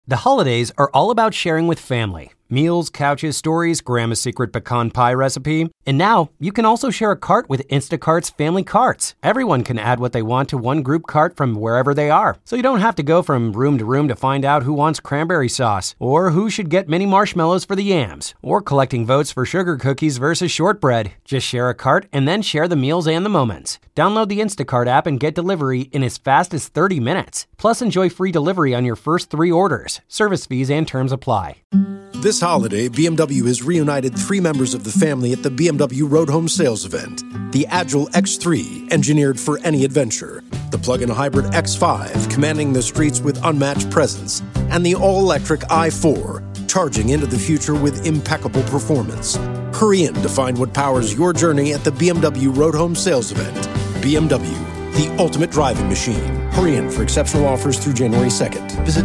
The holidays are all about sharing with family. Meals, couches, stories, Grandma's secret pecan pie recipe. And now, you can also share a cart with Instacart's Family Carts. Everyone can add what they want to one group cart from wherever they are. So you don't have to go from room to find out who wants cranberry sauce, or who should get mini marshmallows for the yams, or collecting votes for sugar cookies versus shortbread. Just share a cart and then share the meals and the moments. Download the Instacart app and get delivery in as fast as 30 minutes. Plus, enjoy free delivery on your first 3 orders. Service fees and terms apply. This holiday, BMW has reunited 3 members of the family at the BMW Road Home Sales Event. The Agile X3, engineered for any adventure. The plug-in hybrid X5, commanding the streets with unmatched presence. And the all-electric i4, charging into the future with impeccable performance. Hurry in to find what powers your journey at the BMW Road Home Sales Event. BMW, the ultimate driving machine. Hurry in for exceptional offers through January 2nd. Visit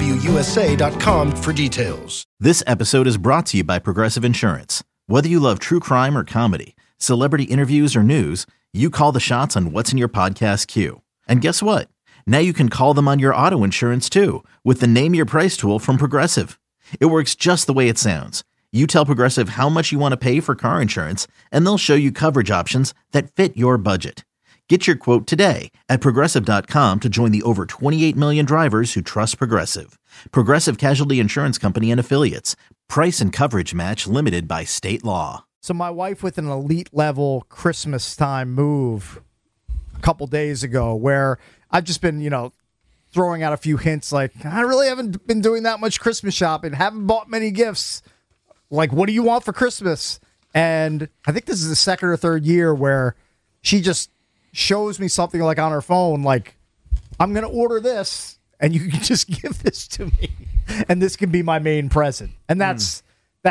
BMWUSA.com for details. This episode is brought to you by Progressive Insurance. Whether you love true crime or comedy, celebrity interviews or news, you call the shots on what's in your podcast queue. And guess what? Now you can call them on your auto insurance too with the Name Your Price tool from Progressive. It works just the way it sounds. You tell Progressive how much you want to pay for car insurance, and they'll show you coverage options that fit your budget. Get your quote today at Progressive.com to join the over 28 million drivers who trust Progressive. Progressive Casualty Insurance Company and Affiliates. Price and coverage match limited by state law. So my wife with an elite level Christmas time move a couple days ago where I've just been, throwing out a few hints like, I really haven't been doing that much Christmas shopping, haven't bought many gifts. Like, what do you want for Christmas? And I think this is the second or third year where she just shows me something like on her phone, like, I'm going to order this and you can just give this to me. And this can be my main present. And that's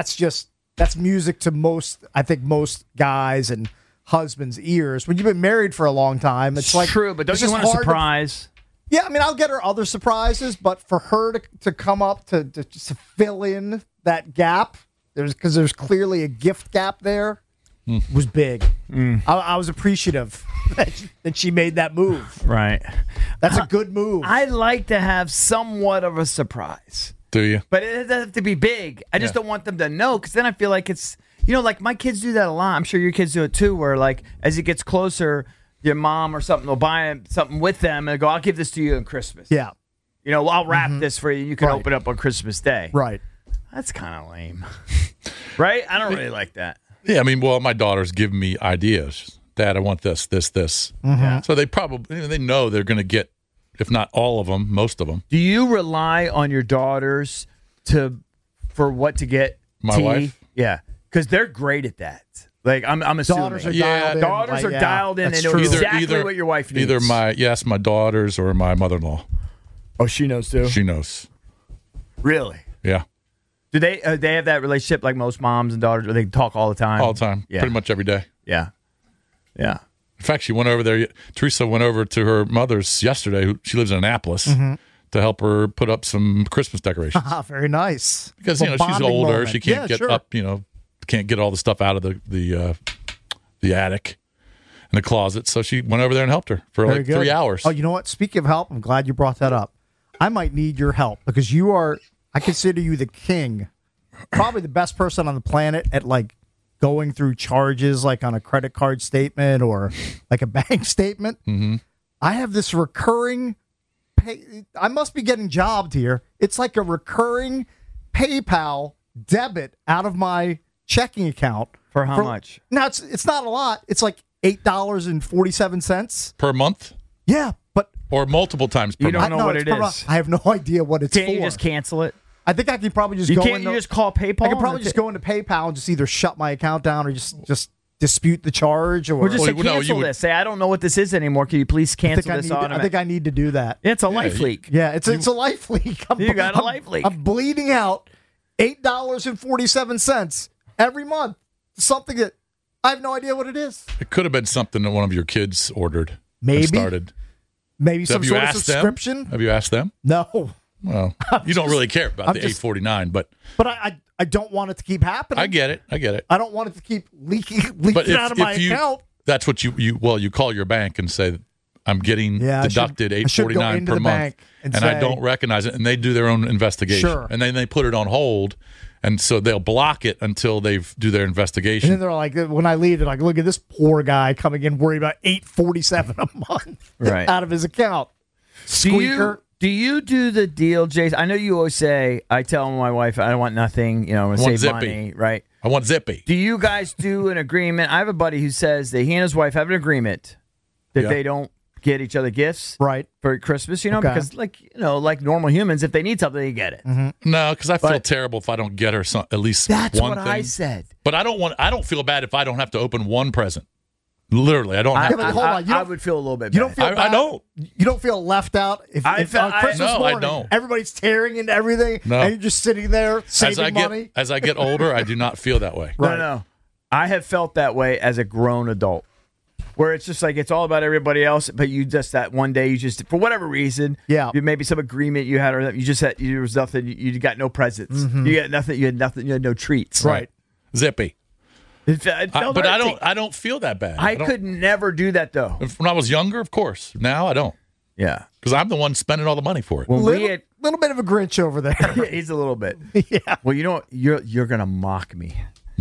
music to most guys and husbands' ears. When you've been married for a long time, it's like, true, but don't you want a surprise? Yeah, I mean, I'll get her other surprises, but for her to come up to just fill in that gap, because there's clearly a gift gap there, was big. I was appreciative that she made that move. Right. That's a good move. I'd like to have somewhat of a surprise. Do you? But it doesn't have to be big. I just don't want them to know, because then I feel like it's, like my kids do that a lot. I'm sure your kids do it too, where like as it gets closer, your mom or something will buy something with them and go, I'll give this to you on Christmas. Yeah. I'll wrap this for you. You can open it up on Christmas Day. Right. That's kind of lame. Right? I don't really like that. Yeah, I mean, my daughters give me ideas. Dad, I want this. Mm-hmm. So they probably, they know they're going to get, if not all of them, most of them. Do you rely on your daughters for what to get? My wife? Yeah, because they're great at that. Like, I'm assuming. Daughters are dialed in. Daughters are dialed in. They know exactly what your wife needs. Either my daughters or my mother-in-law. Oh, she knows too? She knows. Really? Yeah. Do they have that relationship like most moms and daughters where they talk all the time? All the time. Yeah. Pretty much every day. Yeah. Yeah. In fact, she went over there. Teresa went over to her mother's yesterday. She lives in Annapolis, to help her put up some Christmas decorations. Very nice. Because she's older. Moment. She can't get up. Can't get all the stuff out of the attic and the closet. So she went over there and helped her for Very good. 3 hours. Oh, you know what? Speaking of help, I'm glad you brought that up. I might need your help because I consider you the king, probably the best person on the planet at like going through charges like on a credit card statement or like a bank statement. Mm-hmm. I have this recurring I must be getting jobbed here. It's like a recurring PayPal debit out of my checking account. For how much? Now, it's not a lot. It's like $8.47. Per month? Yeah, but... Or multiple times per month? You don't know what it is. I have no idea what it's for. Can't you just cancel it? I think I could probably just you just call PayPal? I could probably just go into PayPal and just either shut my account down or just dispute the charge. Or just say cancel this. Say, I don't know what this is anymore. Can you please cancel this automatically? I think I need to do that. It's a life leak. Yeah, it's a life leak. You got a life leak. I'm bleeding out $8.47 every month. Something that I have no idea what it is. It could have been something that one of your kids ordered. Maybe. Started. Maybe some sort of subscription. Them? Have you asked them? No. Well, you don't really care about the $8.49, but I don't want it to keep happening. I get it. I don't want it to keep leaking out of my account. That's what you call your bank and say, I'm getting Yeah, deducted I should go $849 into per the month, bank and I say- don't recognize it. And they do their own investigation, Sure. and then they put it on hold, and so they'll block it until they do their And investigation. then they're like, when I leave, they're like, look at this poor guy coming in worried about $847 a month Right. out of his account. Squeaker. Do you do the deal, Jason? I know you always say, I tell my wife, I don't want nothing, I'm going to want save zippy. money, right? I want Zippy. Do you guys do an agreement? I have a buddy who says that he and his wife have an agreement that Yeah. they don't get each other gifts Right. for Christmas, Okay. because like normal humans, if they need something, they get it. No, because I feel But- terrible if I don't get her at least That's one what thing. I said. But I don't feel bad if I don't have to open one present. Literally, I don't I, have but to. hold on, you I don't- would feel a little bit You bad. don't feel I bad? don't. You don't feel left out if I if felt- on Christmas No, I morning don't. everybody's tearing into everything No. and you're just sitting there saving as I get money? as I get older, I do not feel that way. Right. No. I have felt that way as a grown adult, where it's just like it's all about everybody else, but you just that one day you just for whatever reason, Yeah. maybe some agreement you had, or you just had there was nothing, you got no presents, you got nothing, you had no treats, Right. Zippy. It felt But hurting. I don't feel that bad. I don't- could never do that though. When I was younger, of course. Now I don't, Yeah, because I'm the one spending all the money for it. when Little, we had, little bit of a Grinch over there. he's a little bit. Yeah. Well, you know what? You're gonna mock me.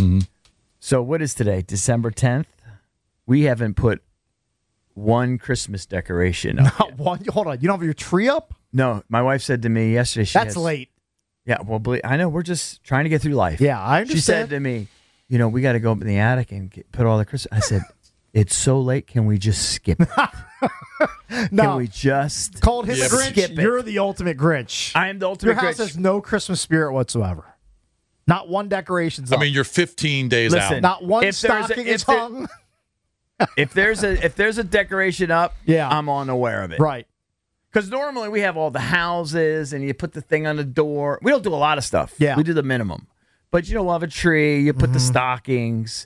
So what is today? December 10th. We haven't put one Christmas decoration up. Hold on. You don't have your tree up? No, my wife said to me yesterday. She That's has- late. Yeah, well, I know we're just trying to get through life. Yeah, I She said understand. to me, we got to go up in the attic and put all the Christmas. I said, it's so late. Can we just skip it? No. Can we just Called him a Grinch. skip it? You're the ultimate Grinch. I am the Your ultimate house Grinch. has no Christmas spirit whatsoever. Not one decoration's I up. mean, you're 15 days Listen, out. Not one if there's a- stocking if is there- hung. if there's a decoration up, Yeah. I'm unaware of it. Right. Because normally we have all the houses and you put the thing on the door. We don't do a lot of stuff. Yeah. We do the minimum. But we'll have a tree. You put the stockings.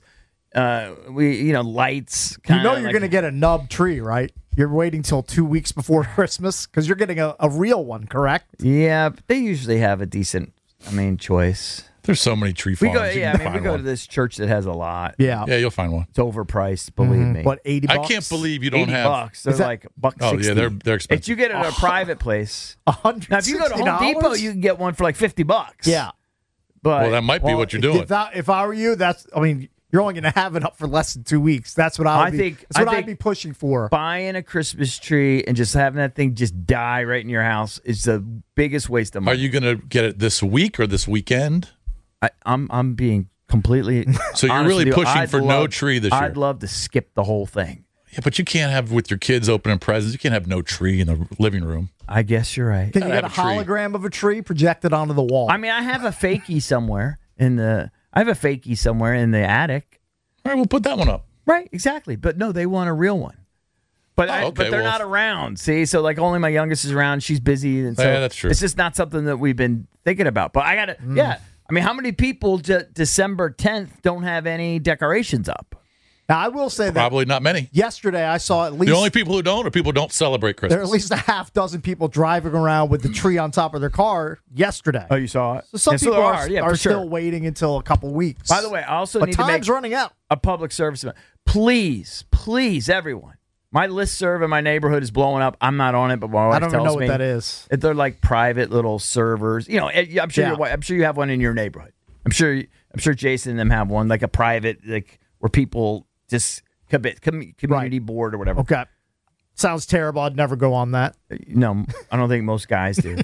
Lights. You know you're going to get a nub tree, right? You're waiting till 2 weeks before Christmas because you're getting a real one, correct? Yeah, but they usually have a decent, choice. There's so many tree We farms. go, You yeah, can we find go one. to this church that has a lot. Yeah. Yeah, you'll find one. It's overpriced, believe me. What, 80 bucks? I can't believe you don't $80. have. They're Is that- like $1.60. Oh yeah, they're expensive. If you get it at a private place. $160? Now, if you go to Home Depot, you can get one for like $50. Yeah. But Well, that might be what you're doing. If I were you, you're only going to have it up for less than 2 weeks. That's what I would be. That's what I'd be pushing for. buying a Christmas tree and just having that thing just die right in your house is the biggest waste of Are money. you going to get it this week or this weekend? I'm being completely. So you're honest really with you. pushing I'd for no love- tree this year. I'd love to skip the whole thing. Yeah, but you can't have with your kids opening presents. You can't have no tree in the living room. I guess you're right. Can you Gotta get a have a tree. hologram of a tree projected onto the wall? I mean, I have a fakie somewhere in the. I have a fakie somewhere in the attic. All right, we'll put that one up. Right, exactly. But no, they want a real one. But Oh, okay, but they're well, not around. See, so like only my youngest is around. She's busy, and so Yeah, that's true. it's just not something that we've been thinking about. But I gotta, yeah. I mean, how many people December 10th don't have any decorations up? Now, I will say that Probably not many. yesterday I saw at least The only people who don't are people who don't celebrate Christmas. there are at least a half dozen people driving around with the tree on top of their car yesterday. Oh, you saw it. So some Yeah, people there are, yeah, are for still sure. waiting until a couple weeks. By the way, I also but need to make time's running out. a public service announcement. Please, everyone. My listserv in my neighborhood is blowing up. I'm not on it, but my wife I don't even tells know what me that is. They're like private little servers. I'm sure. Yeah. I'm sure you have one in your neighborhood. I'm sure Jason and them have one, like a private, like where people just community board or whatever. Okay. Sounds terrible. I'd never go on that. No, I don't think most guys do.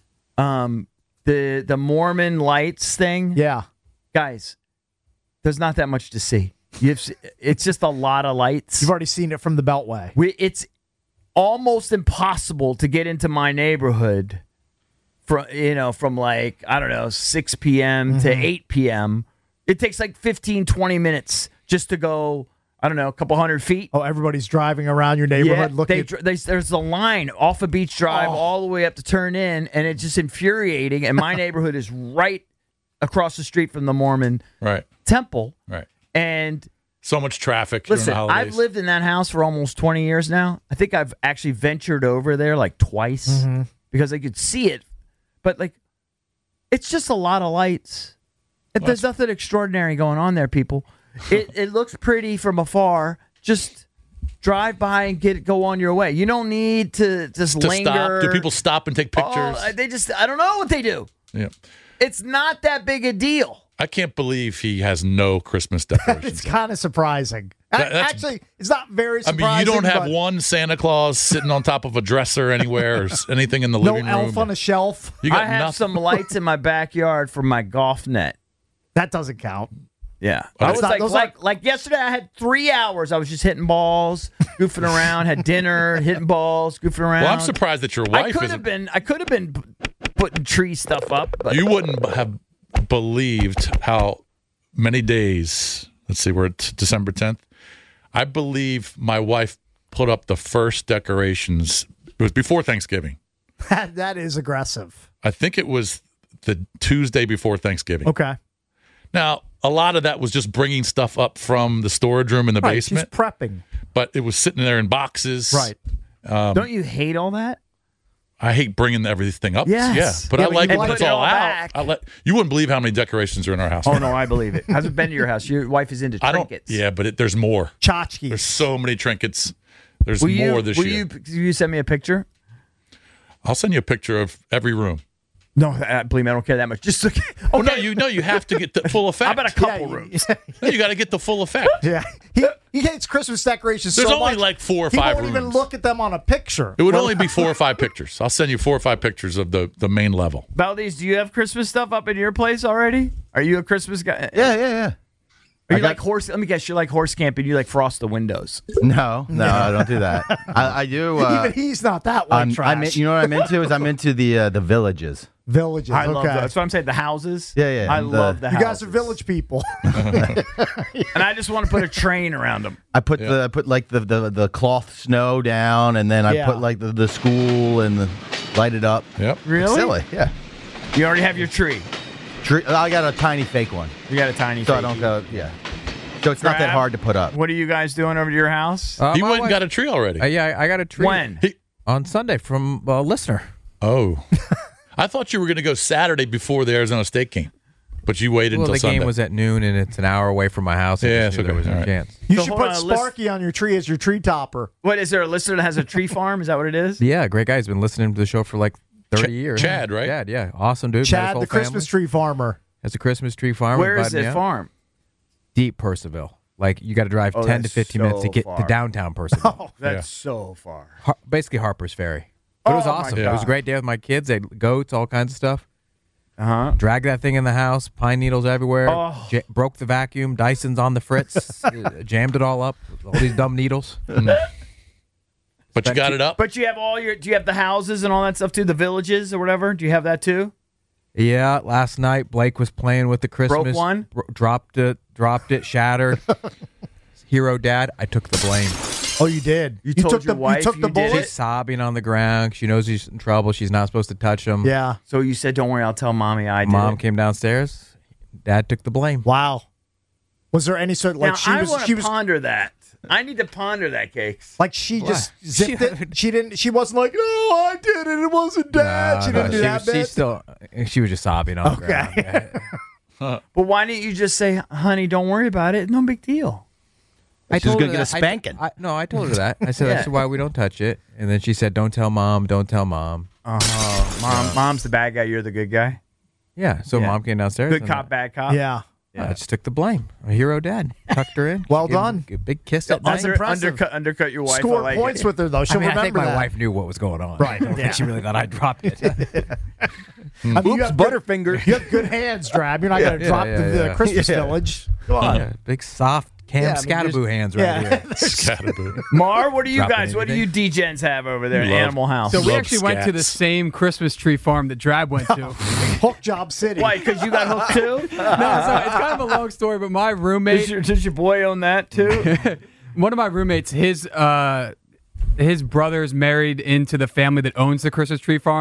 The Mormon lights thing. Yeah. Guys, there's not that much to see. It's just a lot of lights. You've already seen it from the Beltway. It's almost impossible to get into my neighborhood from like, I don't know, 6 p.m. to 8 p.m. It takes like 15, 20 minutes just to go, I don't know, a couple hundred feet. Oh, everybody's driving around your neighborhood looking at there's a line off of Beach Drive all the way up to turn in, and it's just infuriating. And my neighborhood is right across the street from the Mormon Right. temple. Right. And So much traffic during listen, the holidays. I've lived in that house for almost 20 years now. I think I've actually ventured over there like twice because I could see it. But like, it's just a lot of lights. There's nothing extraordinary going on there, people. It looks pretty from afar. Just drive by and go on your way. You don't need to just To linger. stop? Do people stop and take pictures? I don't know what they do. Yeah. It's not that big a deal. I can't believe he has no Christmas decorations. It's kind of surprising. That's- Actually, it's not very I surprising. mean, you don't have but one Santa Claus sitting on top of a dresser anywhere or anything in the no living room. elf on a shelf. You got I have nothing. some lights in my backyard for my golf net. That doesn't count. Yeah. Oh, I was that's not- like yesterday I had 3 hours. I was just hitting balls, goofing around, had dinner, hitting balls, goofing around. Well, I'm surprised that your I wife could isn't. have been putting tree stuff up, but You wouldn't have believed how many days. Let's see, we're at December 10th. I believe my wife put up the first decorations. It was before Thanksgiving. That is aggressive. I think it was the Tuesday before Thanksgiving. Okay. Now, a lot of that was just bringing stuff up from the storage room in the Right, basement, she's prepping. but it was sitting there in boxes. Right. don't you hate all that? I hate bringing everything up. Yes. Yeah, but Yeah, I but like you when like it's it all all out. back. You wouldn't believe how many decorations are in our house. Oh no, I believe it. Hasn't been to your house. Your wife is into I don't. trinkets. Yeah, but there's more. Tchotchkes. There's so many trinkets. There's Will more you, this will year. you send me a picture? I'll send you a picture of every room. No, believe me, I don't care that much. Just look. Oh no, you have to get the full effect. How about a couple Yeah, rooms? No, you got to get the full effect. Yeah. He hates Christmas decorations There's so only much, like 4 or he 5 won't even rooms. look at them on a picture. It would only be 4 or 5 pictures. I'll send you 4 or 5 pictures of the main level. Valdez, do you have Christmas stuff up in your place already? Are you a Christmas guy? Yeah. Are you like horse? Let me guess. You're like horse camping. You like frost the windows. No, I don't do that. I do. Even he's not that white trash. You know what I'm into is I'm into the villages. Villages. I love okay. that. That's what I'm saying. The houses. Yeah. I love the You houses. guys are village people. and I just want to put a train around them. I put like the cloth snow down, and then I Yeah. put like the school and light it up. Yep. Really? Silly, yeah. You already have your tree. I got a tiny fake one, You got a tiny. so I fakey. don't go. Yeah. So it's not that Crab? hard to put up. What are you guys doing over to your house? He My went and wife- got a tree already. Yeah, I got a tree. when? On Sunday from a listener. Oh. I thought you were going to go Saturday before the Arizona State game, but you waited Well, until the Sunday. game was at noon, and it's an hour away from my house. I Yeah, just it's knew there okay. was no All right. chance. You So should hold put on, let's- Sparky on your tree as your tree topper. What is there a listener that has a tree farm? Is that what it is? Yeah, great guy. He's been listening to the show for like 30 years. Chad, right? Chad, yeah. Awesome dude. Met his Chad, whole the Christmas family. tree farmer. Has a Christmas tree farm. Where is invited me it out. farm? Deep Purcellville. Like, you got to drive 10 to that's 15 minutes to so get far. to downtown Purcellville. That's so far. Basically Harper's Ferry. But it was Oh, my awesome. It God. was a great day with my kids. They had goats, all kinds of stuff. Uh-huh. Dragged that thing in the house, pine needles everywhere. Oh. Broke the vacuum, Dyson's on the fritz, jammed it all up with all these dumb needles. But you got it up? But you have do you have the houses and all that stuff too? The villages or whatever? Do you have that too? Yeah, last night Blake was playing with the Christmas. one? Dropped it, shattered. Hero dad, I took the blame. Oh, you did. You told took your the wife you took the you did bullet. She's sobbing on the ground. She knows he's in trouble. She's not supposed to touch him. Yeah. So you said, "Don't worry, I'll tell mommy I did." Mom it. came downstairs. Dad took the blame. Wow. Was there any sort of Now like I want she to was ponder that. I need to ponder that, Cakes. like she just Why? zipped it? She didn't. She wasn't like, "Oh, I did it. It wasn't Dad." She didn't do that bit. She was just sobbing on the ground. But why didn't you just say, "Honey, don't worry about it. No big deal." I She's told gonna her get a that. spanking. I told her that. I said, Yeah. that's why we don't touch it. And then she said, don't tell mom, don't tell mom. Mom's the bad guy. You're the good guy. Yeah, so Yeah. mom came downstairs. Good and cop, bad cop. Yeah. I just took the blame. A hero dad. Tucked her in. Well Gave her done. a big kiss at night. impressive. Undercut your wife. I Score like points it. with her though. She'll I think remember my that. wife knew what was going on. Right, I don't yeah. think she really thought I dropped it. I mean, you Oops, have Butterfinger. You have good hands, Drab. You're not going to Yeah, drop yeah, the yeah. Christmas Yeah. village. Come on. Yeah, big soft Cam Yeah, I mean, Scattaboo hands right Yeah. here. Scatterboo. Mar, what do you Dropping guys? What do you anything. D-gens have over there in Love- Animal House? So we Love actually went to the scats. same Christmas tree farm that Drab went to. Hook Job City. Why? Because you got hooked too? No, so it's kind of a long story, but my roommate, Does your boy own that too? one of my roommates, his brother's married into the family that owns the Christmas tree farm.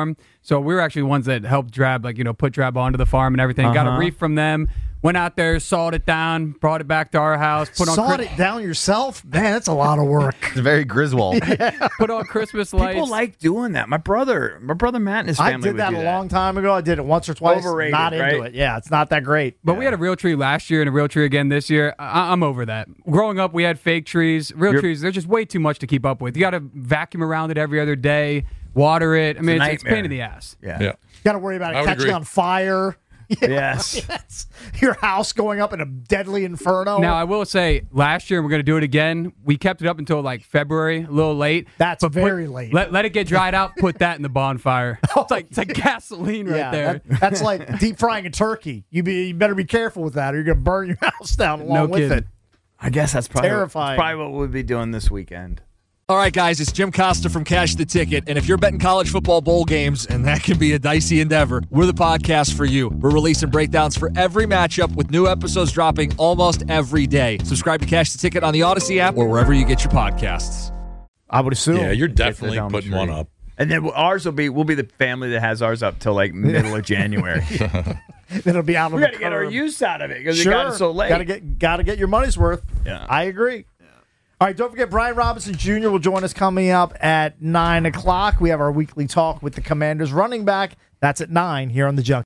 So we were actually ones that helped Drab, put Drab onto the farm and everything. Got a reef from them. Went out there, sawed it down, brought it back to our house. Sawed it down yourself? Man, that's a lot of work. It's very Griswold. Put on Christmas lights. People like doing that. My brother Matt and his family I did that would do a long time ago. I did it once or twice. Overrated, not into right? it. Yeah, it's not that great. But we had a real tree last year and a real tree again this year. I'm over that. Growing up, we had fake trees. Real trees, they're just way too much to keep up with. You got to vacuum around it every other day, water it. I mean, it's a pain in the ass. Yeah. Got to worry about I it would catching agree. on fire. Yes. Your house going up in a deadly inferno. Now, I will say, last year, and we're going to do it again, we kept it up until like February, a little late. That's very late. Let it get dried out, put that in the bonfire. It's like gasoline right there. That's like deep frying a turkey. You better be careful with that or you're going to burn your house down along with kidding. it. I guess that's probably Terrifying. what we'll be doing this weekend. All right, guys, it's Jim Costa from Cash the Ticket, and if you're betting college football bowl games, and that can be a dicey endeavor, we're the podcast for you. We're releasing breakdowns for every matchup with new episodes dropping almost every day. Subscribe to Cash the Ticket on the Odyssey app or wherever you get your podcasts. I would assume. Yeah, you're definitely down the putting one tree. up. And then we'll be the family that has ours up till like middle of January. It'll be out on We the got to get our curb. use out of it because Sure. it got so late. Got to get your money's worth. Yeah. I agree. All right, don't forget Brian Robinson Jr. will join us coming up at 9 o'clock. We have our weekly talk with the Commanders running back. That's at 9 here on the Junk.